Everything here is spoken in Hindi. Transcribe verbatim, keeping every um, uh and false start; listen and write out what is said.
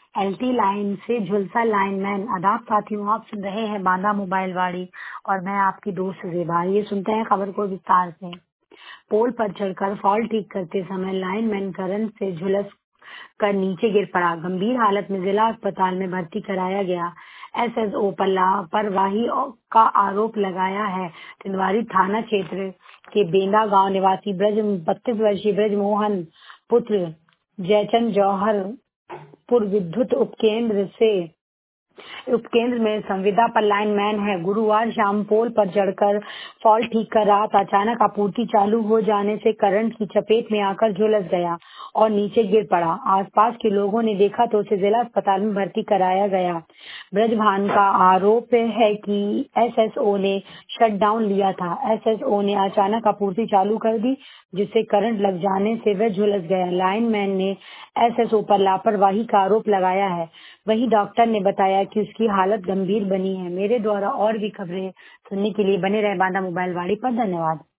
एलटी लाइन से झुलसा लाइनमैन। आदाब साथियों, आप सुन रहे हैं बांदा मोबाइल वाड़ी और मैं आपकी दोस्त ज़ेबा। ये सुनते हैं खबर को विस्तार से। पोल पर चढ़कर फॉल्ट ठीक करते समय लाइनमैन करंट से झुलस कर नीचे गिर पड़ा। गंभीर हालत में जिला अस्पताल में भर्ती कराया गया। एसएसओ पर लापरवाही का आरोप लगाया है। टिंडवारी थाना क्षेत्र के बेंदा गांव निवासी ब्रज बत्तीस वर्षीय ब्रजमोहन पुत्र जयचंद जौहर पुर विद्युत उपकेंद्र से उपकेंद्र में संविदा पर लाइनमैन है। गुरुवार शाम पोल पर चढ़कर फॉल्ट ठीक कर रहा था। अचानक आपूर्ति चालू हो जाने से करंट की चपेट में आकर झुलस गया और नीचे गिर पड़ा। आसपास के लोगों ने देखा तो उसे जिला अस्पताल में भर्ती कराया गया। ब्रजभान का आरोप है कि एसएसओ ने शटडाउन लिया था। एसएसओ ने अचानक आपूर्ति चालू कर दी, जिससे करंट लग जाने से वह झुलस गया। लाइनमैन ने एसएसओ पर लापरवाही का आरोप लगाया है। वहीं डॉक्टर ने बताया कि उसकी हालत गंभीर बनी है। मेरे द्वारा और भी खबरें सुनने के लिए बने रहे बांदा मोबाइल वाड़ी पर। धन्यवाद।